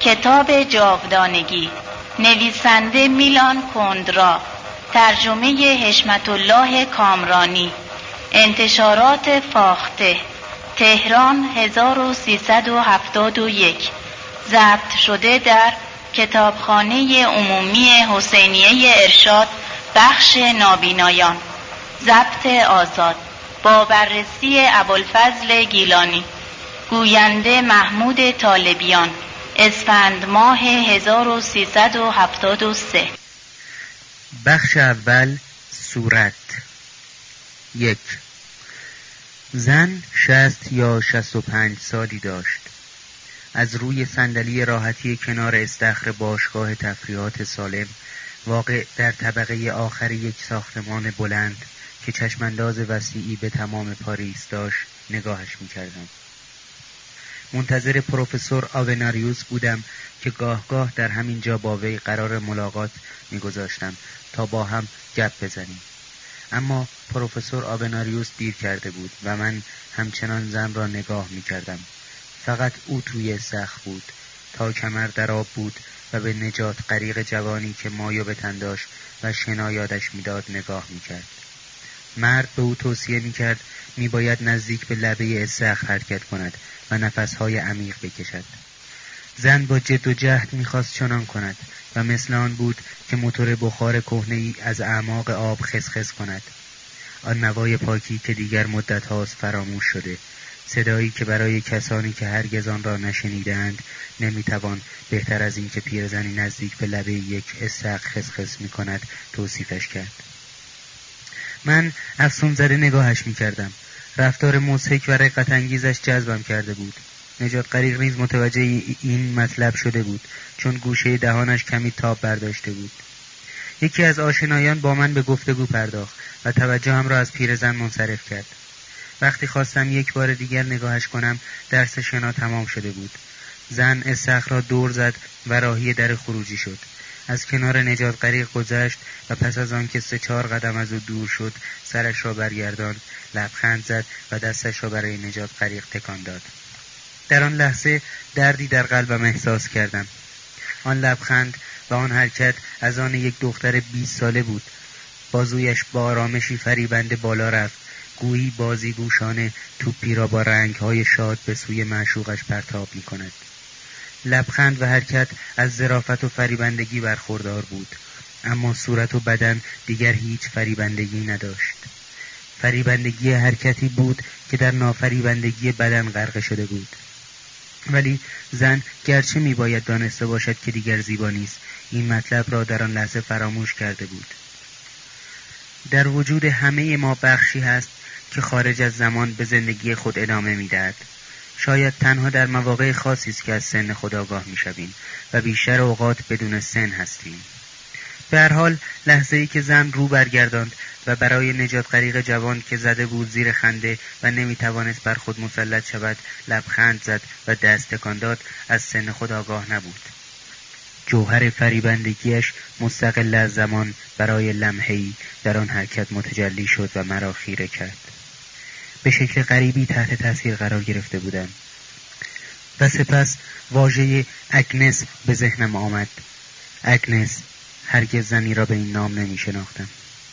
کتاب جاودانگی، نویسنده میلان کندرا، ترجمه حشمت الله کامرانی، انتشارات فاخته، تهران 1371، ضبط شده در کتابخانه عمومی حسینیه ارشاد بخش نابینایان، ضبط آزاد، با بررسی ابوالفضل گیلانی، گوینده محمود طالبیان، اسفند ماه 1373. بخش اول، صورت. 1. زن 60 یا 65 سالی داشت. از روی صندلی راحتی کنار استخر باشگاه تفریحات سالم، واقع در طبقه آخر یک ساختمان بلند که چشمانداز وسیعی به تمام پاریس داشت، نگاهش می‌کردم. منتظر پروفسور آوناریوس بودم که گاه در همین جا با وی قرار ملاقات می‌گذاشتم تا با هم گپ بزنیم. اما پروفسور آوناریوس دیر کرده بود و من همچنان زن را نگاه می‌کردم. فقط او توی سقف بود، تا کمر در آب بود و به نجات غریق جوانی که مایو به تن داشت و شنا یادش می‌داد نگاه می‌کرد. مرد به او توصیه می‌کرد می‌باید نزدیک به لبه استخر حرکت کند و نفس‌های عمیق بکشد. زن با جد و جهد می‌خواست چنان کند و مثل آن بود که موتور بخار کهنه‌ای از اعماق آب خسخس کند. آن نوای پاکی که دیگر مدت هاست فراموش شده، صدایی که برای کسانی که هرگز آن را نشنیدند نمی‌توان بهتر از این که پیرزنی نزدیک به لبه یک استخر خسخس می‌کند توصیفش کرد. من افسون زده نگاهش می‌کردم. رفتار مضحک و رقت انگیزش جذبم کرده بود. نجات غریق نیز متوجه این مطلب شده بود، چون گوشه دهانش کمی تاب برداشته بود. یکی از آشنایان با من به گفتگو پرداخت و توجهم را از پیرزن منصرف کرد. وقتی خواستم یک بار دیگر نگاهش کنم، درس شنا تمام شده بود. زن استخر را دور زد و راهی در خروجی شد. از کنار نجات غریق گذشت و پس از آن که 3-4 قدم از او دور شد، سرش را برگرداند، لبخند زد و دستش را برای نجات غریق تکان داد. در آن لحظه دردی در قلبم احساس کردم. آن لبخند و آن حرکت از آن یک دختر 20 ساله بود. بازویش با آرامشی فریبنده بالا رفت، گویی بازیگوشانه توپی را با رنگ‌های شاد به سوی معشوقش پرتاب می‌کند. لبخند و حرکت از ظرافت و فریبندگی برخوردار بود، اما صورت و بدن دیگر هیچ فریبندگی نداشت. فریبندگی حرکتی بود که در نافریبندگی بدن غرق شده بود. ولی زن گرچه میباید دانسته باشد که دیگر زیبا نیست، این مطلب را در آن لحظه فراموش کرده بود. در وجود همه ما بخشی هست که خارج از زمان به زندگی خود ادامه میدهد. شاید تنها در مواقع خاصی است که از سن خود آگاه میشویم و بیشتر اوقات بدون سن هستیم. به هر حال لحظه‌ای که زن رو برگرداند و برای نجات غریق جوان که زده بود زیر خنده و نمیتوانست بر خود مسلط شود لبخند زد و دست تکان داد، از سن خود آگاه نبود. جوهر فریبندگیش مستقل از زمان برای لمحه‌ای در آن حرکت متجلی شد و مرا خیره کرد. به شکل غریبی تحت تاثیر قرار گرفته بودم و سپس واژه اگنس به ذهنم آمد. اگنس، هرگز زنی را به این نام نمی شناختم.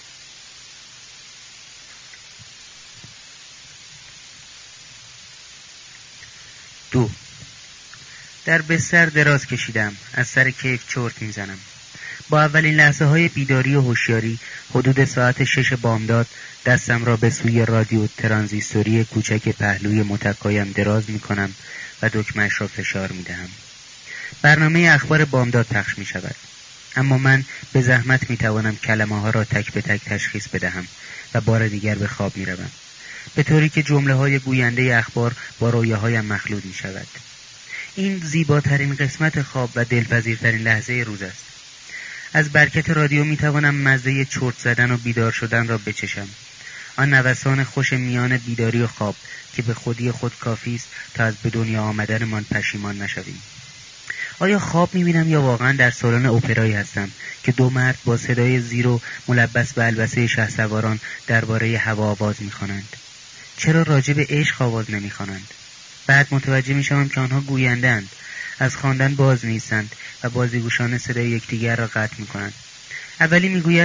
2. در بستر دراز کشیدم، از سر کیف چرت میزنم. با اولین لحظه های بیداری و هوشیاری حدود ساعت 6 بامداد دستم را به سوی رادیو ترانزیستوری کوچک پهلوی متکایم دراز می کنم و دکمه‌اش را فشار می دهم. برنامه اخبار بامداد پخش می شود، اما من به زحمت می توانم کلمه ها را تک به تک تشخیص بدهم و بار دیگر به خواب می روم، به طوری که جمله های گوینده اخبار با رویاهایم مخلوط می شود. این زیباترین قسمت خواب و دلپذیرترین لحظه روز است. از برکت رادیو می توانم مزه چرت زدن و بیدار شدن را بچشم. آن نوسان خوش میان بیداری و خواب که به خودی خود کافی است تا از به دنیا آمدنمان پشیمان نشویم. آیا خواب می‌بینم یا واقعا در سالن اپرایی هستم که 2 مرد با صدای زیر و ملبس به البسه شهسواران درباره هوا آواز می‌خوانند؟ چرا راجع به عشق آواز نمی‌خوانند؟ بعد متوجه میشوم که آنها گوینده‌اند، از خواندن باز نیستند و بازیگوشانه صدای یکدیگر را قطع میکنند. اولی میگوید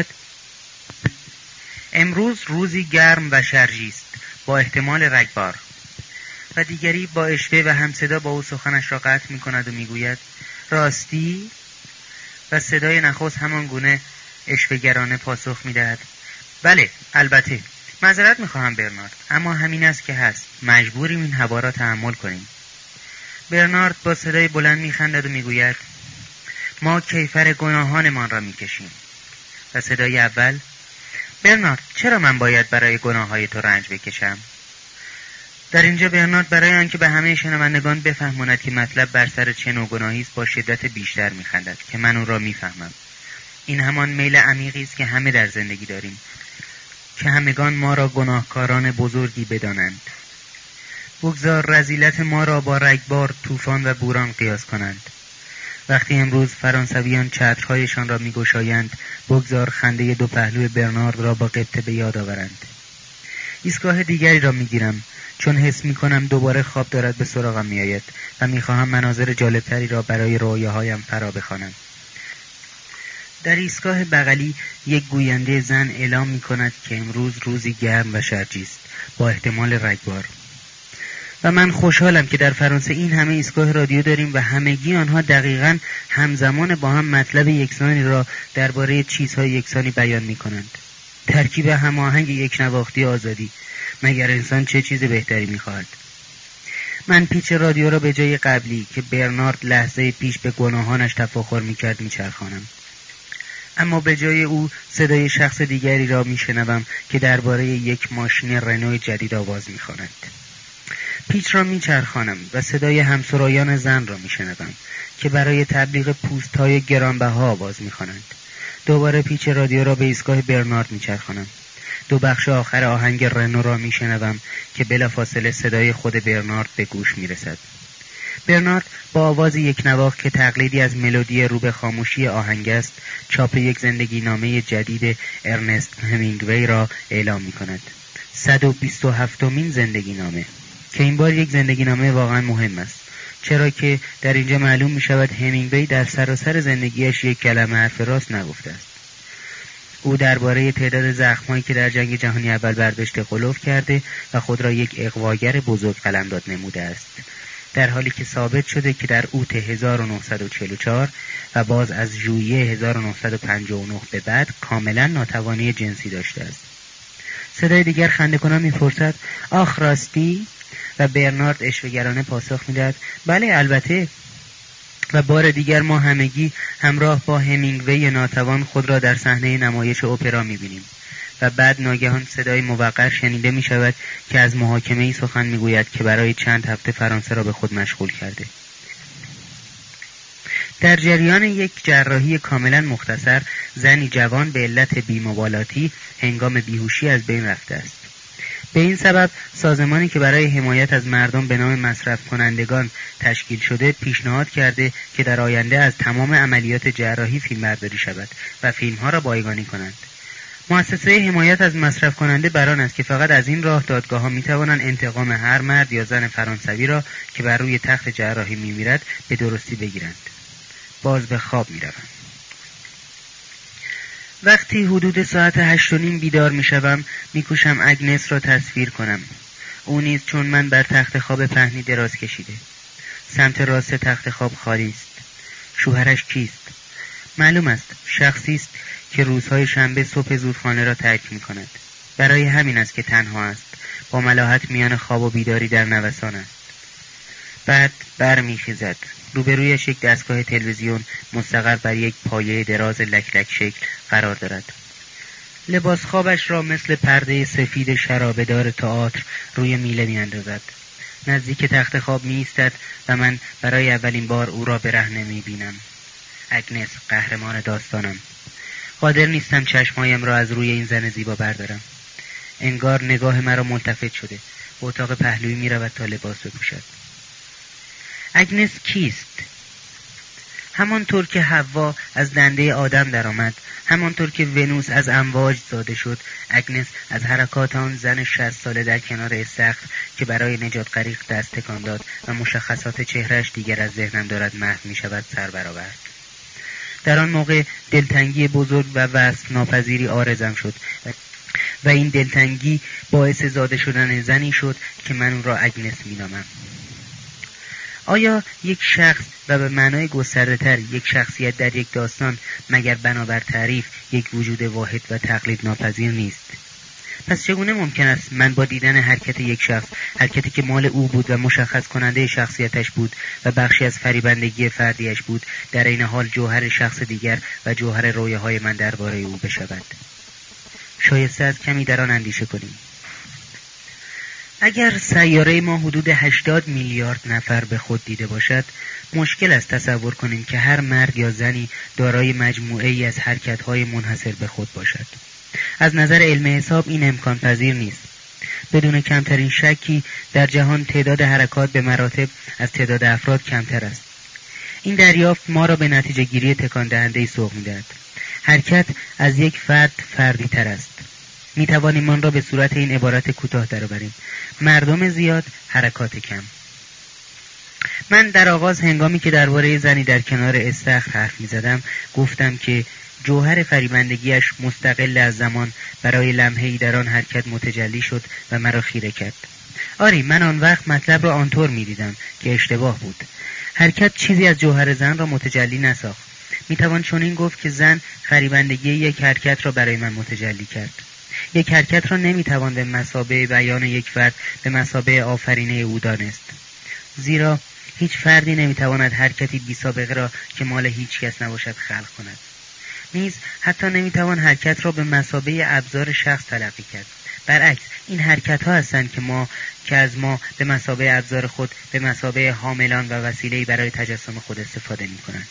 امروز روزی گرم و شرجی است با احتمال رگبار، و دیگری با اشوه و همصدا با او سخنش را قطع میکند و میگوید راستی، و صدای نخست همان گونه اشوه‌گرانه پاسخ میدهد بله البته، معذرت میخواهم برنارد، اما همین است که هست، مجبوریم این هوا را تحمل کنیم. برنارد با صدای بلند میخندد و میگوید ما کیفر گناهانمان را میکشیم. و صدای اول برنارد چرا من باید برای گناههای تو رنج بکشم؟ در اینجا برنارد برای آنکه به همه شنوندگان بفهماند که مطلب بر سر چه نوع گناهی است با شدت بیشتر میخندد که من او را میفهمم. این همان میل عمیقی است که همه در زندگی داریم، که همگان ما را گناهکاران بزرگی بدانند. بگذار رذیلت ما را با رگبار، طوفان و بوران قیاس کنند. وقتی امروز فرانسویان چترهایشان را میگشایند، بگذار خنده دو پهلوی برنارد را با قبطه به یاد آورند. ایستگاه دیگری را میگیرم، چون حس میکنم دوباره خواب دارد به سراغم میآید و میخواهم مناظر جالبتری را برای رویاهایم فرا بخوانم. در ایستگاه بغلی یک گوینده زن اعلام میکند که امروز روزی گرم و شرجی است با احتمال رگبار. و من خوشحالم که در فرانسه این همه ایستگاه رادیو داریم و همگی آنها دقیقاً همزمان با هم مطلب یکسانی را درباره چیزهای یکسانی بیان میکنند. ترکیب هماهنگ یکنواختی آزادی، مگر انسان چه چیز بهتری میخواهد؟ من پیچ رادیو را به جای قبلی که برنارد لحظه پیش به گناهانش تفاخر میکرد میچرخانم، اما به جای او صدای شخص دیگری را میشنوم که درباره یک ماشین رنو جدید آواز میخواند. پیچ را میچرخانم و صدای همسرایان زن را میشنوم که برای تبلیغ پوست‌های گرانبها آواز میخوانند. دوباره پیچ رادیو را به ایستگاه برنارد میچرخانم. دو بخش آخر آهنگ رنو را میشنوم که بلافاصله صدای خود برنارد به گوش میرسد. برنارد با آواز یک نواخت که تقلیدی از ملودی رو به خاموشی آهنگ است، چاپ یک زندگی نامه جدید ارنست همینگوی را اعلام میکند. 127مین زندگی نامه، که این بار یک زندگی نامه واقعا مهم است، چرا که در اینجا معلوم می شود همینگوی در سراسر زندگیش یک کلمه حرف راست نگفته است. او درباره تعداد زخم‌هایی که در جنگ جهانی اول برداشته غلوف کرده و خود را یک اغواگر بزرگ قلمداد نموده است، در حالی که ثابت شده که در اوت 1944 و باز از ژوئیه 1959 به بعد کاملا ناتوانی جنسی داشته است. صدای دیگر خنده کنان می‌پرسد آخ راستی؟ و برنارد اشوه‌گرانه پاسخ می‌دهد بله البته. و بار دیگر ما همگی همراه با همینگوی ناتوان خود را در صحنه نمایش اپرا می‌بینیم. و بعد ناگهان صدای موقر شنیده می‌شود که از محاکمه‌ای سخن می‌گوید که برای چند هفته فرانسه را به خود مشغول کرده. در جریان یک جراحی کاملا مختصر، زنی جوان به علت بی‌مبالاتی هنگام بیهوشی از بین رفته است. به این سبب سازمانی که برای حمایت از مردم به نام مصرف کنندگان تشکیل شده پیشنهاد کرده که در آینده از تمام عملیات جراحی فیلمبرداری شود و فیلم‌ها را بایگانی کنند. مؤسسه حمایت از مصرف کننده بران است که فقط از این راه دادگاه‌ها می‌توانند انتقام هر مرد یا زن فرانسوی را که بر روی تخت جراحی می‌میرد به درستی بگیرند. باز به خواب می‌روم. وقتی حدود ساعت 8:30 بیدار می‌شوم، می‌کوشم اگنس را تصویر کنم. او نیز چون من بر تخت خواب پهنی دراز کشیده. سمت راست تخت خواب خالی است. شوهرش کیست؟ معلوم است، شخصی است که روزهای شنبه صبح زود خانه را ترک می‌کند. برای همین است که تنها است. با ملاحت میان خواب و بیداری در نوسان است. بعد برمیخیزد. روبرویش یک دستگاه تلویزیون مستقر بر یک پایه دراز لک شکل قرار دارد. لباس خوابش را مثل پرده سفید شرابه‌دار تئاتر روی میله می‌اندازد. نزدیک تخت خواب می‌ایستد و من برای اولین بار او را برهنه می‌بینم. اگنس، قهرمان داستانم. قادر نیستم چشمهایم را از روی این زن زیبا بردارم. انگار نگاه مرا ملتفت شده. به اتاق پهلویی می‌رود تا لباس بپوشد. اگنس کیست؟ همانطور که حوا از دنده آدم درآمد، همانطور که ونوس از امواج زاده شد، اگنس از حرکات آن زن 60 ساله در کنار استخر که برای نجات غریق دست تکان داد و مشخصات چهرهش دیگر از ذهنم دارد محو می شود سر برآورد. در آن موقع دلتنگی بزرگ و وصف ناپذیری عارضم شد و این دلتنگی باعث زاده شدن زنی شد که من او را اگنس می نامم. آیا یک شخص و به معنای گسترده‌تر یک شخصیت در یک داستان مگر بنابر تعریف یک وجود واحد و تقلید ناپذیر نیست؟ پس چگونه ممکن است من با دیدن حرکت یک شخص، حرکتی که مال او بود و مشخص کننده شخصیتش بود و بخشی از فریبندگی فردیش بود، در این حال جوهر شخص دیگر و جوهر رویاهای من درباره او بشود؟ شایسته است کمی در آن اندیشه کنیم. اگر سیاره ما حدود 80 میلیارد نفر به خود دیده باشد، مشکل است تصور کنیم که هر مرد یا زنی دارای مجموعه ای از حرکت‌های منحصر به خود باشد. از نظر علم حساب این امکان پذیر نیست. بدون کمترین شکی در جهان تعداد حرکات به مراتب از تعداد افراد کمتر است. این دریافت ما را به نتیجه گیری تکان دهنده‌ای سوق می‌دهد. حرکت از یک فرد فردی تر است. می توانیم آن را به صورت این عبارت کوتاه درآوریم: مردم زیاد، حرکات کم. من در آغاز هنگامی که درباره زنی در کنار استخر حرف می زدم گفتم که جوهر فریبندگیش مستقل از زمان برای لمحه‌ای در آن حرکت متجلی شد و مرا خیره کرد. آری، من آن وقت مطلب را آنطور می دیدم که اشتباه بود. حرکت چیزی از جوهر زن را متجلی نساخت. می توان چنین گفت که زن فریبندگی یک حرکت را برای من متجلی کرد. یک حرکت را نمیتوان به مثابه بیان یک فرد به مثابه آفرینه او دانست، زیرا هیچ فردی نمیتواند حرکتی بی سابقه را که مال هیچ کس نباشد خلق کند. نیز حتی نمیتوان حرکت را به مثابه ابزار شخص تلقی کرد. برعکس، این حرکت ها هستند که از ما به مثابه ابزار خود، به مثابه حاملان و وسیله‌ای برای تجسم خود استفاده میکنند.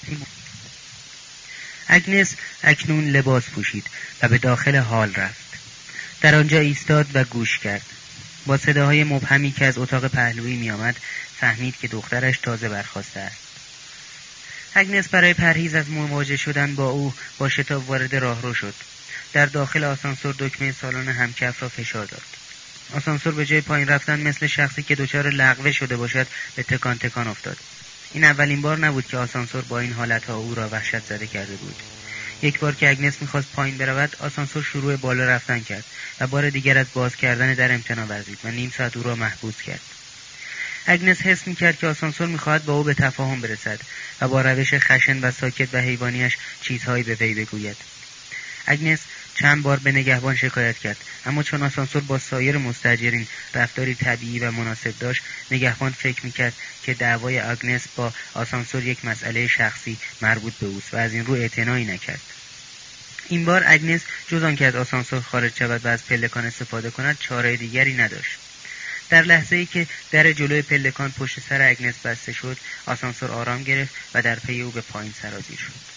اگنس اکنون لباس پوشید و به داخل هال رفت. در آنجا ایستاد و گوش کرد. با صداهای مبهمی که از اتاق پهلویی می آمد فهمید که دخترش تازه برخاسته است. اگنس برای پرهیز از مواجه شدن با او با شتاب وارد راهرو شد. در داخل آسانسور دکمه سالن همکف را فشار داد. آسانسور به جای پایین رفتن مثل شخصی که دچار لغوه شده باشد به تکان تکان افتاد. این اولین بار نبود که آسانسور با این حالتها او را وحشت زده کرده بود. یک بار که اگنس می‌خواست پایین برود، آسانسور شروع بالا رفتن کرد و بار دیگر از باز کردن در امتناع ورزید و نیم ساعت او را محبوس کرد. اگنس حس می‌کرد که آسانسور می‌خواهد با او به تفاهم برسد و با روش خشن و ساکت و حیوانیش چیزهایی به وی بگوید. اگنس چند بار به نگهبان شکایت کرد، اما چون آسانسور با سایر مستاجرین رفتاری طبیعی و مناسب داشت، نگهبان فکر می‌کرد که دعوای اگنس با آسانسور یک مسئله شخصی مربوط به اوست و از این رو اعتنایی نکرد. این بار اگنس جز آن که از آسانسور خارج شود و از پلکان استفاده کند چاره دیگری نداشت. در لحظه‌ای که در جلوی پلکان پشت سر اگنس بسته شد، آسانسور آرام گرفت و در پی او به پایین سرازیر شد.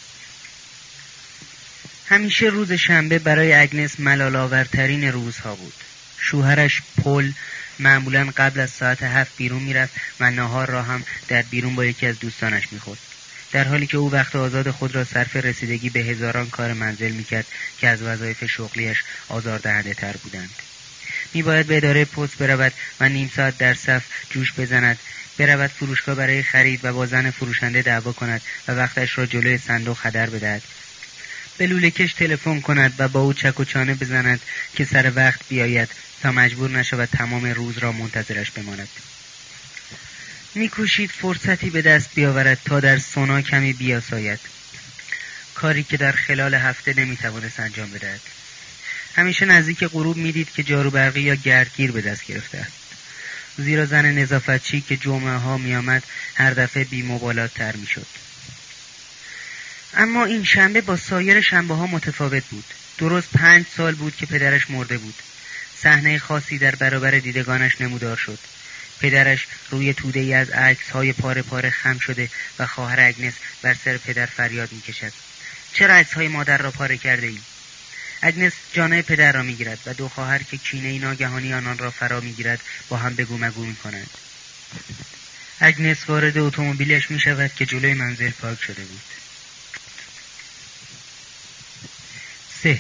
همیشه روز شنبه برای اگنس ملال‌آورترین روزها بود. شوهرش پل معمولاً قبل از ساعت 7 بیرون میرفت و ناهار را هم در بیرون با یکی از دوستانش میخورد، در حالی که او وقت آزاد خود را صرف رسیدگی به هزاران کار منزل میکرد که از وظایف شغلیش آزاردهنده تر بودند. میباید به اداره پست برود و نیم ساعت در صف جوش بزند، برود فروشگاه برای خرید و با زن فروشنده دعوا کند و وقتش را جلوی صندوق هدر بدهد، به لوله‌کش تلفن کند و با او چک و چانه بزند که سر وقت بیاید تا مجبور نشود تمام روز را منتظرش بماند. میکوشید فرصتی به دست بیاورد تا در سونا کمی بیاساید، کاری که در خلال هفته نمیتوانست انجام بدهد. همیشه نزدیک غروب میدید که جارو برقی یا گردگیر به دست گرفته است، زیرا زن نظافتچی که جمعه ها میآمد هر دفعه بی‌مبالات تر میشد. اما این شنبه با سایر شنبه ها متفاوت بود. درست 5 سال بود که پدرش مرده بود. صحنه خاصی در برابر دیدگانش نمودار شد. پدرش روی توده‌ای از عکس‌های پاره پاره خم شده و خواهر اگنس بر سر پدر فریاد می‌کشد: چرا عکس‌های مادر را پاره کرده ای؟ اگنس جانه پدر را می‌گیرد و دو خواهر که کینه ناگهانی آنان را فرا می‌گیرد با هم بگو مگو می‌کنند. اگنس وارد اتومبیلش می شود که جلوی منزل پارک شده بود. 3.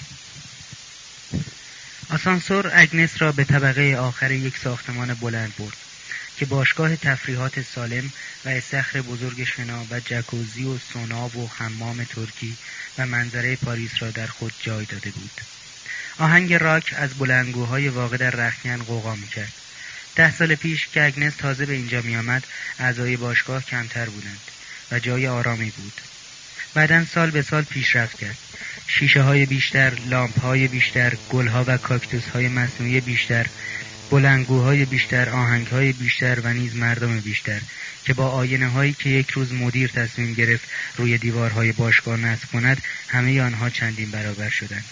آسانسور اگنس را به طبقه آخر یک ساختمان بلند برد که باشگاه تفریحات سالم و استخر بزرگ شنا و جکوزی و سونا و حمام ترکی و منظره پاریس را در خود جای داده بود. آهنگ راک از بلندگوهای واقع در رختکن غوغا می‌کرد. 10 سال پیش که اگنس تازه به اینجا می‌آمد، اعضای باشگاه کمتر بودند و جای آرامی بود. بعداً سال به سال پیشرفت کرد. شیشه‌های بیشتر، لامپ‌های بیشتر، گل‌ها و کاکتوس‌های مصنوعی بیشتر، بلندگوهای بیشتر، آهنگ‌های بیشتر و نیز مردم بیشتر که با آینه‌هایی که یک روز مدیر تصمیم گرفت روی دیوارهای باشگاه نصب کند، همه آنها چندین برابر شدند.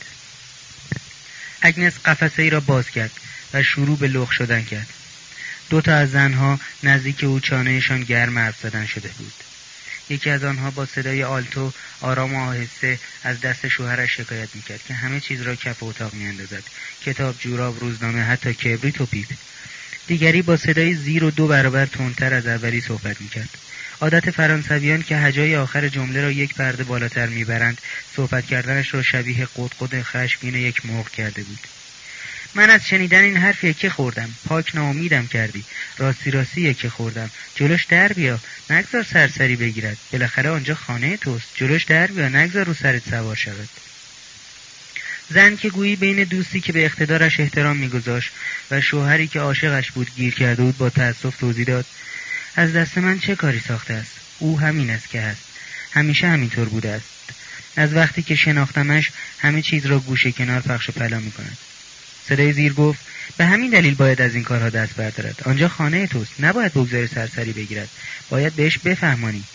اگنس قفسه‌ای را باز کرد و شروع به لخت شدن کرد. 2 تا از زنها نزدیک او چانه‌شان گرم حرف زدن شده بود. یکی از آنها با صدای آلتو آرام و آهسته از دست شوهرش شکایت میکرد که همه چیز را کف اتاق میاندازد: کتاب، جوراب، روزنامه، حتی کبریت و پیپ. دیگری با صدای زیر و 2 برابر تندتر از اولی صحبت میکرد. عادت فرانسویان که هجای آخر جمله را یک پرده بالاتر میبرند، صحبت کردنش را شبیه قدقد خشمگین یک مرغ کرده بود. من از شنیدن این حرف یکی خوردم. پاک ناامیدم کردی. راستی یکی خوردم. جلوش در بیا، نگذار سرسری بگیرد. بالاخره آنجا خانه توست. جلوش در بیا، نگذار رو سرت سوار شود. زن که گویی بین دوستی که به اقتدارش احترام میگذاشت و شوهری که عاشقش بود گیر کرده بود، با تأسف توضیح داد: از دست من چه کاری ساخته است؟ او همین است که هست. همیشه همینطور بوده است. از وقتی که شناختمش همه چیز را گوشه کنار پخش و پلا میکند. صدای زیر گفت: به همین دلیل باید از این کارها دست بردارد. آنجا خانه توست. نباید بگذاری سرسری بگیرد. باید بهش بفهمانی.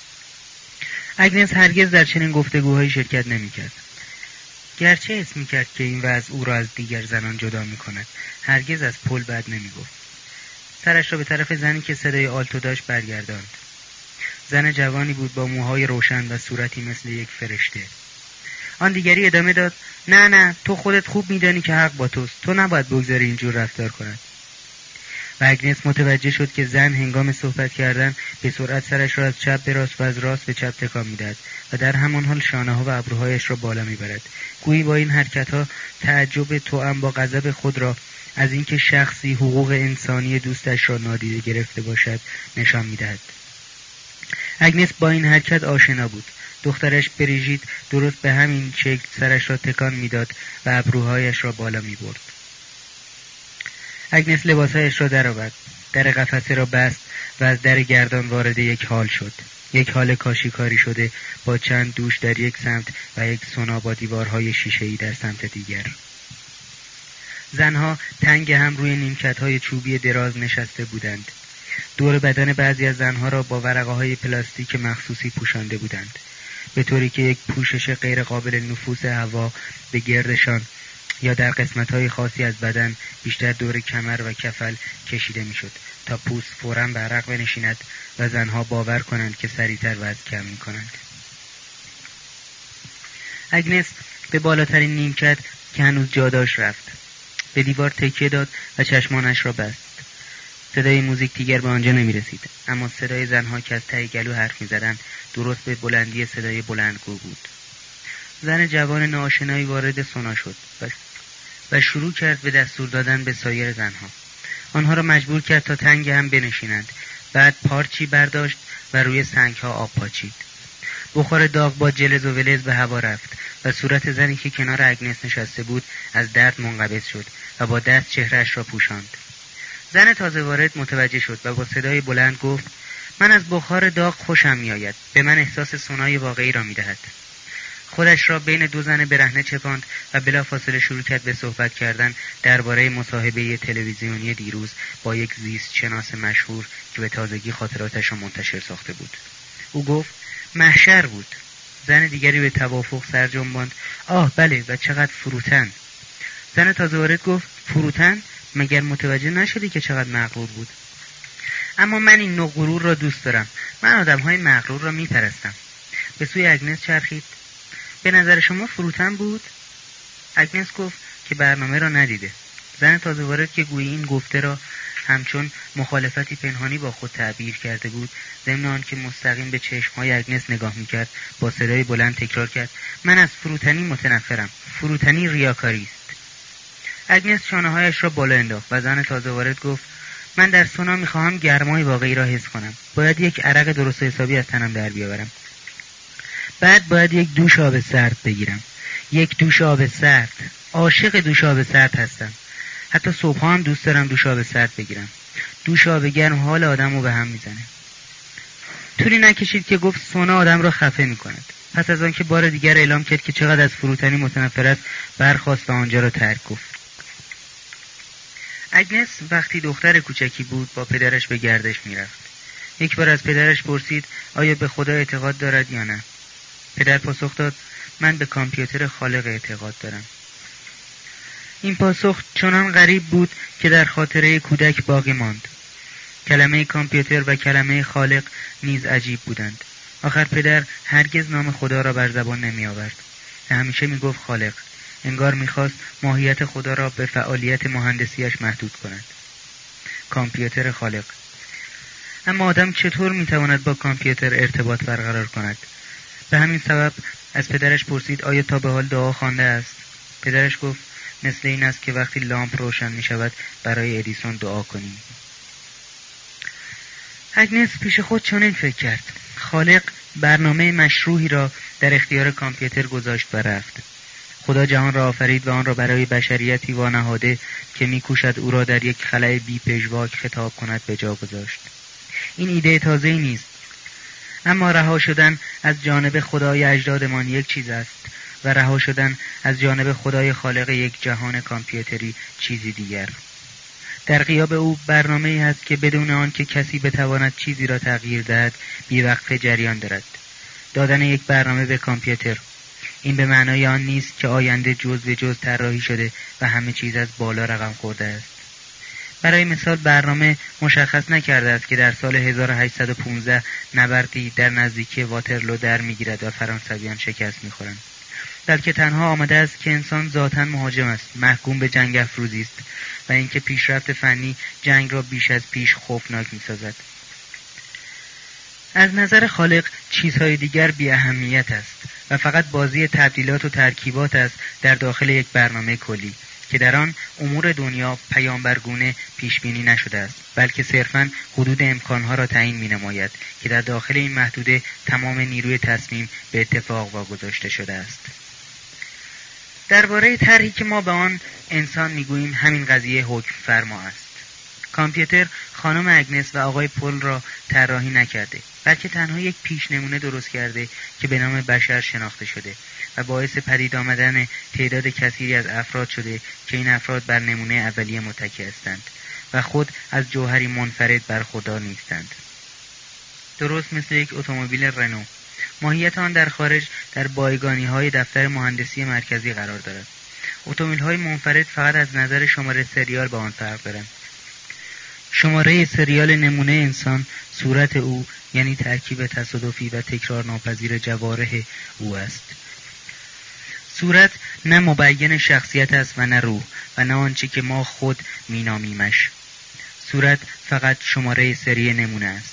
اگنس هرگز در چنین گفتگوهایی شرکت نمی‌کرد. گرچه حس می‌کرد که این وضع او را از دیگر زنان جدا می‌کند، هرگز از پل بد نمی‌گفت. سرش را به طرف زنی که صدای آلتو داشت برگرداند. زن جوانی بود با موهای روشن و صورتی مثل یک فرشته. آن دیگری ادامه داد: نه، تو خودت خوب میدانی که حق با توست. تو نباید بگذاری اینجور رفتار کند. و اگنس متوجه شد که زن هنگام صحبت کردن به سرعت سرش را از چپ به راست و از راست به چپ تکان میدهد و در همان حال شانه‌ها و ابروهایش را بالا میبرد. گویی با این حرکت‌ها تعجب توأم با غضب خود را از اینکه شخصی حقوق انسانی دوستش را نادیده گرفته باشد نشان میدهد. اگنس با این حرکت آشنا بود. دخترش بریژیت درست به همین شکل سرش را تکان میداد و ابروهایش را بالا میبرد. اگنس لباسهایش را درآورد، در قفسه را بست و از در گردان وارد یک هال شد. یک هال کاشیکاری شده با چند دوش در یک سمت و یک سونا با دیوارهای شیشه‌ای در سمت دیگر. زنها تنگ هم روی نیمکت‌های چوبی دراز نشسته بودند. دور بدن بعضی از زنها را با ورقه‌های پلاستیک مخصوصی پوشانده بودند، به طوری که یک پوشش غیر قابل نفوذ هوا به گردشان یا در قسمت‌های خاصی از بدن، بیشتر دور کمر و کفل کشیده می‌شد تا پوست فوراً به عرق بنشیند و زنها باور کنند که سریعتر وزن کم می‌کنند. اگنس به بالاترین نیمکت که هنوز جا داشت رفت. به دیوار تکیه داد و چشمانش را بست. صدای موزیک دیگر به آنجا نمی‌رسید، اما صدای زنها که از ته گلو حرف می‌زدند درست به بلندی صدای بلندگو بود. زن جوان ناآشنایی وارد سونا شد و شروع کرد به دستور دادن به سایر زنها. آنها را مجبور کرد تا تنگ هم بنشینند. بعد پارچی برداشت و روی سنگ‌ها آب پاچید. بخار داغ با جلز و ولز به هوا رفت و صورت زنی که کنار اگنس نشسته بود از درد منقبض شد و با دست چهرهش را پوشاند. زن تازه وارد متوجه شد و با صدای بلند گفت: من از بخار داغ خوشم می‌آید. به من احساس سونای واقعی را می‌دهد. خودش را بین 2 زن برهنه چپاند و بلافاصله شروع کرد به صحبت کردن درباره مصاحبه تلویزیونی دیروز با یک زیست شناس مشهور که به تازگی خاطراتش را منتشر ساخته بود. او گفت: محشر بود. زن دیگری به توافق سر جنباند: آه بله، و چقدر فروتن. زن تازه وارد گفت: فروتن؟ مگر متوجه نشدی که چقدر مغرور بود؟ اما من این نوع غرور را دوست دارم. من آدم‌های مغرور را می‌پرستم. به سوی اگنس چرخید: به نظر شما فروتن بود؟ اگنس گفت که برنامه را ندیده. زن تازه وارد که گویی این گفته را همچون مخالفتی پنهانی با خود تعبیر کرده بود، ضمن آنکه مستقیم به چشم‌های اگنس نگاه می‌کرد، با صدای بلند تکرار کرد: من از فروتنی متنفرم. فروتنی ریاکاری است. اگنس شانه‌هایش را بالا انداخت و زن تازه وارد گفت: من در سونا می‌خواهم گرمای واقعی را حس کنم. باید یک عرق درست حسابی از تنم در بیاورم. بعد باید یک دوش آب سرد بگیرم. یک دوش آب سرد. عاشق دوش آب سرد هستم. حتی صبح‌ها هم دوست دارم دوش آب سرد بگیرم. دوش آب گرم حال آدم رو به هم میزنه. طولی نکشید که گفت سونا آدم را خفه می‌کند. پس از آنکه بار دیگر اعلام کرد که چقدر از فروتنی متنفر است، برخاست و آنجا را ترک گفت. اگنس وقتی دختر کوچکی بود با پدرش به گردش می‌رفت. یک بار از پدرش پرسید آیا به خدا اعتقاد دارد یا نه. پدر پاسخ داد: من به کامپیوتر خالق اعتقاد دارم. این پاسخ چنان غریب بود که در خاطره کودک باقی ماند. کلمه کامپیوتر و کلمه خالق نیز عجیب بودند. آخر پدر هرگز نام خدا را بر زبان نمی آورد. همیشه می گفت خالق. انگار می خواست ماهیت خدا را به فعالیت مهندسیش محدود کند. کامپیوتر خالق. اما آدم چطور می تواند با کامپیوتر ارتباط برقرار کند؟ به همین سبب از پدرش پرسید آیا تا به حال دعا خوانده است؟ پدرش گفت: مثل این است که وقتی لامپ روشن می شود برای ادیسون دعا کنیم. اگنس پیش خود چنین فکر کرد: خالق برنامه مشروعی را در اختیار کامپیوتر گذاشت و رفت. خدا جهان را آفرید و آن را برای بشریتی وانهاده که می‌کوشد او را در یک خلأ بی پژواک خطاب کند به جا گذاشت. این ایده تازه‌ای نیست، اما رها شدن از جانب خدای اجدادمان یک چیز است و رها شدن از جانب خدای خالق یک جهان کامپیوتری چیزی دیگر. در غیاب او برنامه‌ای هست که بدون آن که کسی بتواند چیزی را تغییر دهد بی‌وقفه جریان دارد. دادن یک برنامه به کامپیوتر. این به معنای آن نیست که آینده جز به جز طراحی شده و همه چیز از بالا رقم خورده است. برای مثال برنامه مشخص نکرده است که در سال 1815 نبردی در نزدیکی واترلو در می‌گیرد و فرانسویان شکست می‌خورند. بلکه تنها آمده است که انسان ذاتاً مهاجم است، محکوم به جنگ افروزی است و اینکه پیشرفت فنی جنگ را بیش از پیش خوفناک می‌سازد. از نظر خالق چیزهای دیگر بی اهمیت است و فقط بازی تبدیلات و ترکیبات است در داخل یک برنامه کلی که در آن امور دنیا پیامبرگونه پیش بینی نشده است، بلکه صرفاً حدود امکانها را تعیین می‌نماید که در داخل این محدوده تمام نیروی تصمیم به اتفاق واگذاشته شده است. درباره طرحی که ما به آن انسان می‌گوییم همین قضیه حکم فرما است. کامپیوتر خانم اگنس و آقای پل را طراحی نکرده، بلکه تنها یک پیش نمونه درست کرده که به نام بشر شناخته شده و باعث پدید آمدن تعداد کثیری از افراد شده که این افراد بر نمونه اولیه متکی هستند و خود از جوهری منفرد برخوردار نیستند. درست مثل یک اتومبیل رنو. ماهیت آن در خارج در بایگانی‌های دفتر مهندسی مرکزی قرار دارد. اتومبیل‌های منفرد فقط از نظر شماره سریال با آن فرق دارند. شماره سریال نمونه انسان صورت او، یعنی ترکیب تصادفی و تکرار ناپذیر جوارح او است. صورت نه مبین شخصیت است و نه روح و نه آنچه که ما خود مینامیمش. صورت فقط شماره سری نمونه است.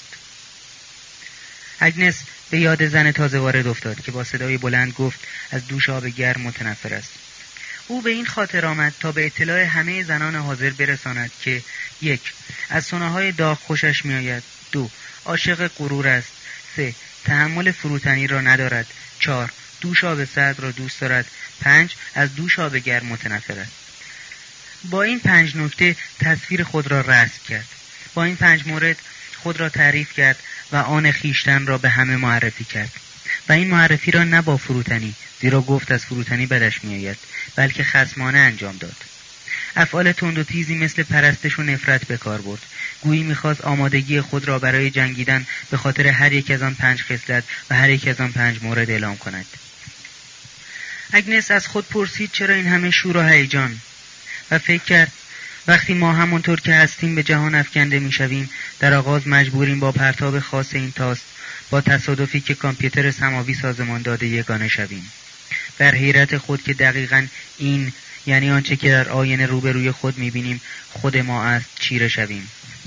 اگنس به یاد زن تازه وارد افتاد که با صدای بلند گفت از دوش آب گرم متنفر است. او به این خاطر آمد تا به اطلاع همه زنان حاضر برساند که 1. از سوناهای داغ خوشش می‌آید. 2. عاشق غرور است. 3. تحمل فروتنی را ندارد. 4. دوش آب سرد را دوست دارد. 5. از دوش آب گرم متنفر است. با این 5 نکته تصویر خود را رسم کرد. با این 5 مورد خود را تعریف کرد و آن خیشتن را به همه معرفی کرد. و این معرفی را نه با فروتنی، زیرا گفت از فروتنی بدش میآید، بلکه خصمانه انجام داد. افعال تند و تیزی مثل پرستش و نفرت به کار برد. گویی می‌خواست آمادگی خود را برای جنگیدن به خاطر هر یک از آن 5 خصلت و هر یک از آن 5 مورد اعلام کند. اگنس از خود پرسید چرا این همه شور و هیجان و فکر کرد وقتی ما همونطور که هستیم به جهان افکنده میشویم، در آغاز مجبوریم با پرتاب خاص این تاست با تصادفی که کامپیوتر سماوی سازمان داده یگانه شویم. در حیرت خود که دقیقاً این یعنی آنچه که در آینه روبروی خود می‌بینیم خود ما است چیره شویم.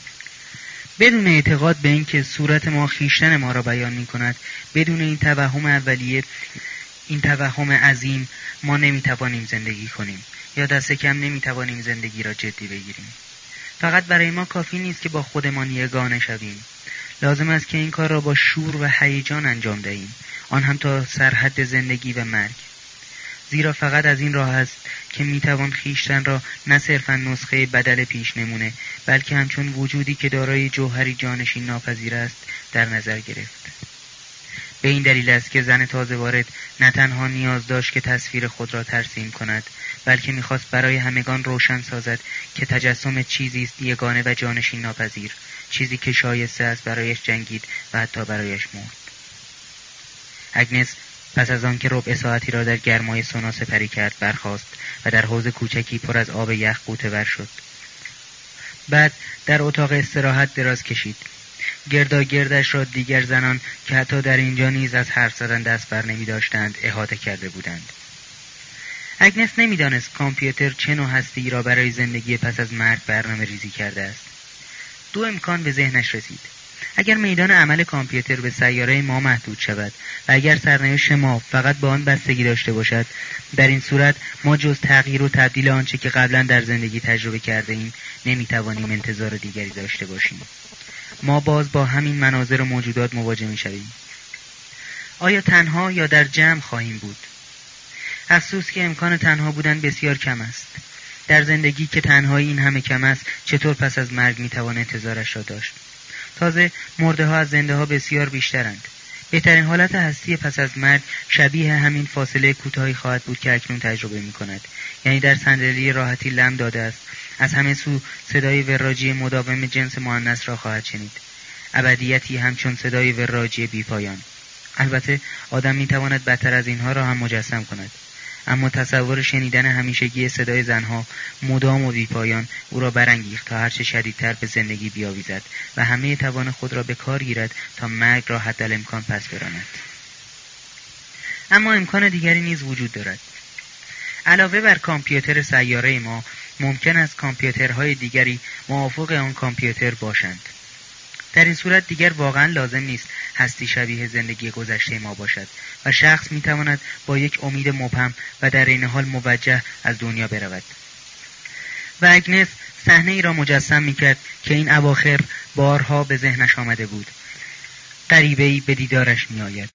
بدون اعتقاد به اینکه صورت ما خویشتن ما را بیان می‌کند، بدون این توهم اولیه، این توهم عظیم، ما نمی‌توانیم زندگی کنیم یا دست کم نمی‌توانیم زندگی را جدی بگیریم. فقط برای ما کافی نیست که با خودمان یگانه شویم. لازم است که این کار را با شور و هیجان انجام دهیم، آن هم تا سرحد زندگی و مرگ. زیرا فقط از این راه است که میتوان خویشتن را نه صرفاً نسخه بدل پیش نمونه، بلکه همچون وجودی که دارای جوهری جانشین ناپذیر است در نظر گرفت. به این دلیل است که زن تازه وارد نه تنها نیاز داشت که تصویر خود را ترسیم کند، بلکه میخواست برای همگان روشن سازد که تجسم چیزی است یگانه و جانشین ناپذیر، چیزی که شایسته است برایش جنگید و حتی برایش مرد. اگنس پس از آن که ربع ساعتی را در گرمای سونا سپری کرد برخاست و در حوض کوچکی پر از آب یخ غوطه‌ور شد. بعد در اتاق استراحت دراز کشید. گرداگردش را دیگر زنان که حتی در اینجا نیز از حرف زدن دست بر نمی داشتند احاطه کرده بودند. اگنس نمی‌دانست کامپیوتر چه نوع هستی را برای زندگی پس از مرگ برنامه ریزی کرده است. دو امکان به ذهنش رسید. اگر میدان عمل کامپیوتر به سیاره ما محدود شود و اگر سرنوشت ما فقط با آن بستگی داشته باشد، در این صورت ما جز تغییر و تبدیل آنچه که قبلا در زندگی تجربه کرده ایم نمی‌توانیم انتظار دیگری داشته باشیم. ما باز با همین مناظر و موجودات مواجه می‌شویم. آیا تنها یا در جمع خواهیم بود؟ افسوس که امکان تنها بودن بسیار کم است. در زندگی که تنهایی این همه کم است، چطور پس از مرگ میتوان انتظارش را داشت؟ تازه مرده ها از زنده ها بسیار بیشترند. بهترین حالت هستی پس از مرگ شبیه همین فاصله کوتاهی خواهد بود که اکنون تجربه می‌کند. یعنی در صندلی راحتی لم داده است، از همه سو صدای وراجی مداوم جنس مؤنث را خواهد شنید. ابدیتی همچون صدای وراجی بی‌پایان. البته آدم میتواند بدتر از اینها را هم مجسم کند، اما تصور شنیدن همیشگی صدای زنها مدام و بی‌پایان او را برانگیخت تا هرچه شدیدتر به زندگی بیاویزد و همه توان خود را به کار گیرد تا مرگ را حدالامکان پس براند. اما امکان دیگری نیز وجود دارد. علاوه بر کامپیوتر سیاره ما، ممکن است کامپیوترهای دیگری موافق آن کامپیوتر باشند. در این صورت دیگر واقعا لازم نیست هستی شبیه زندگی گذشته ما باشد و شخص میتواند با یک امید مبهم و در این حال موجه از دنیا برود. و اگنس صحنه ای را مجسم میکرد که این اواخر بارها به ذهنش آمده بود. غریبه‌ای به دیدارش میآید.